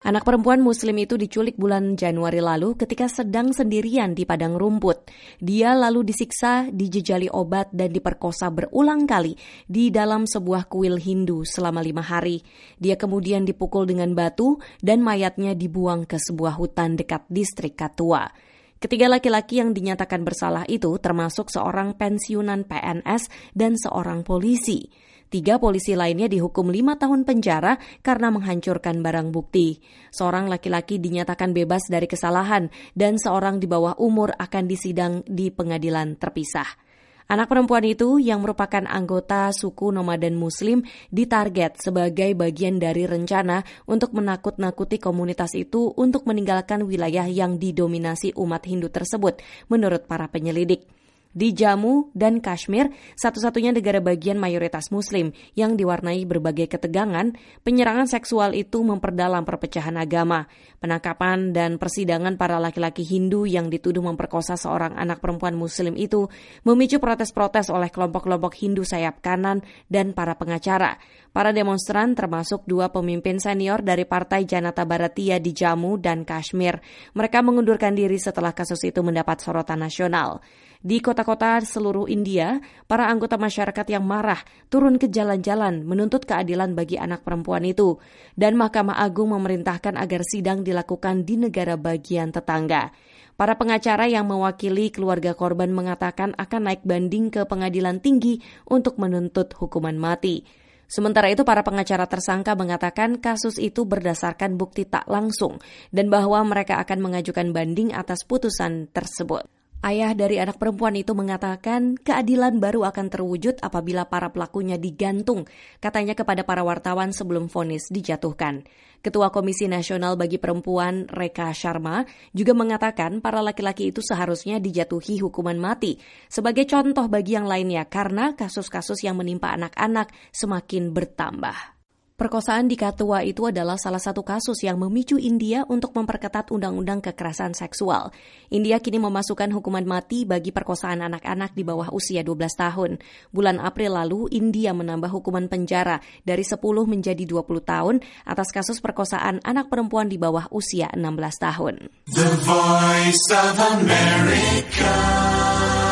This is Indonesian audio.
Anak perempuan Muslim itu diculik bulan Januari lalu ketika sedang sendirian di padang rumput. Dia lalu disiksa, dijejali obat, dan diperkosa berulang kali di dalam sebuah kuil Hindu selama 5 hari. Dia kemudian dipukul dengan batu dan mayatnya dibuang ke sebuah hutan dekat distrik Katua. Ketiga laki-laki yang dinyatakan bersalah itu termasuk seorang pensiunan PNS dan seorang polisi. 3 polisi lainnya dihukum 5 tahun penjara karena menghancurkan barang bukti. Seorang laki-laki dinyatakan bebas dari kesalahan dan seorang di bawah umur akan disidang di pengadilan terpisah. Anak perempuan itu yang merupakan anggota suku nomaden Muslim ditarget sebagai bagian dari rencana untuk menakut-nakuti komunitas itu untuk meninggalkan wilayah yang didominasi umat Hindu tersebut, menurut para penyelidik. Di Jammu dan Kashmir, satu-satunya negara bagian mayoritas Muslim yang diwarnai berbagai ketegangan, penyerangan seksual itu memperdalam perpecahan agama. Penangkapan dan persidangan para laki-laki Hindu yang dituduh memperkosa seorang anak perempuan Muslim itu memicu protes-protes oleh kelompok-kelompok Hindu sayap kanan dan para pengacara. Para demonstran termasuk 2 pemimpin senior dari Partai Janata Bharatiya di Jammu dan Kashmir. Mereka mengundurkan diri setelah kasus itu mendapat sorotan nasional. Di kota-kota seluruh India, para anggota masyarakat yang marah turun ke jalan-jalan menuntut keadilan bagi anak perempuan itu. Dan Mahkamah Agung memerintahkan agar sidang dilakukan di negara bagian tetangga. Para pengacara yang mewakili keluarga korban mengatakan akan naik banding ke pengadilan tinggi untuk menuntut hukuman mati. Sementara itu, para pengacara tersangka mengatakan kasus itu berdasarkan bukti tak langsung dan bahwa mereka akan mengajukan banding atas putusan tersebut. Ayah dari anak perempuan itu mengatakan keadilan baru akan terwujud apabila para pelakunya digantung, katanya kepada para wartawan sebelum vonis dijatuhkan. Ketua Komisi Nasional bagi Perempuan Rekha Sharma juga mengatakan para laki-laki itu seharusnya dijatuhi hukuman mati sebagai contoh bagi yang lainnya karena kasus-kasus yang menimpa anak-anak semakin bertambah. Perkosaan di Katua itu adalah salah satu kasus yang memicu India untuk memperketat undang-undang kekerasan seksual. India kini memasukkan hukuman mati bagi perkosaan anak-anak di bawah usia 12 tahun. Bulan April lalu, India menambah hukuman penjara dari 10 menjadi 20 tahun atas kasus perkosaan anak perempuan di bawah usia 16 tahun. The Voice of America.